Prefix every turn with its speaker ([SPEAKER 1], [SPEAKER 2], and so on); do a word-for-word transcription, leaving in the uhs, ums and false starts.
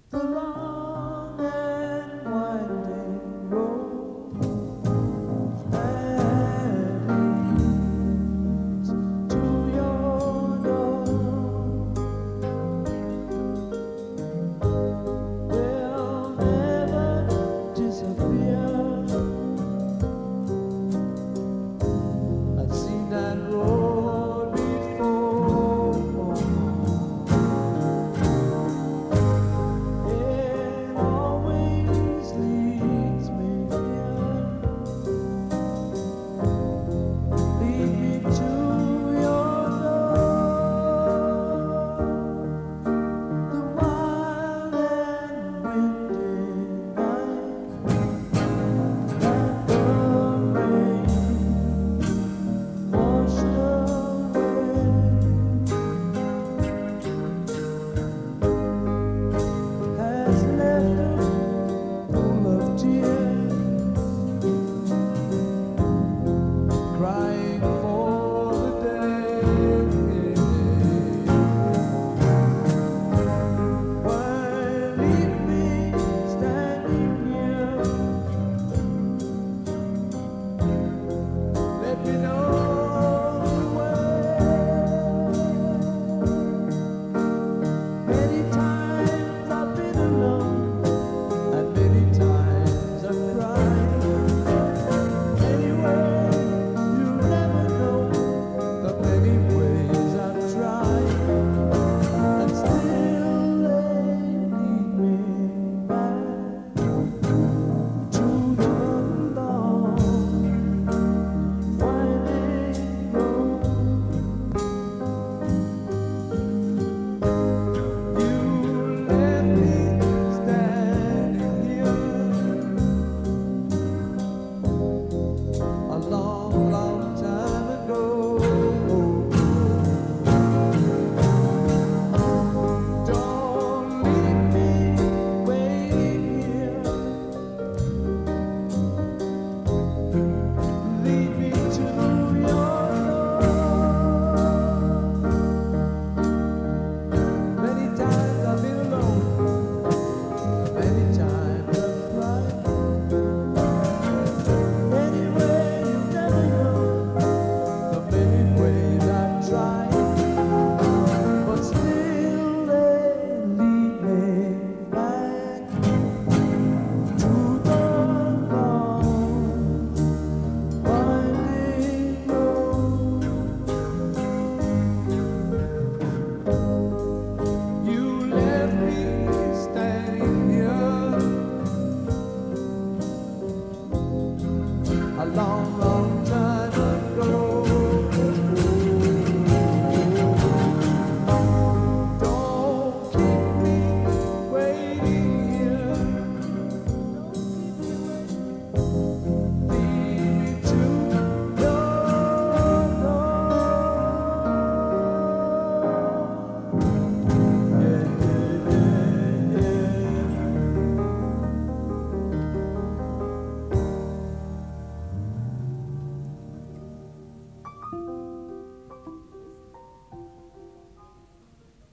[SPEAKER 1] the long and winding road that leads to your door will never disappear. I've seen that road before. It always leads me here. Lead me to your door. The wild and windy night and the rain washed away has left a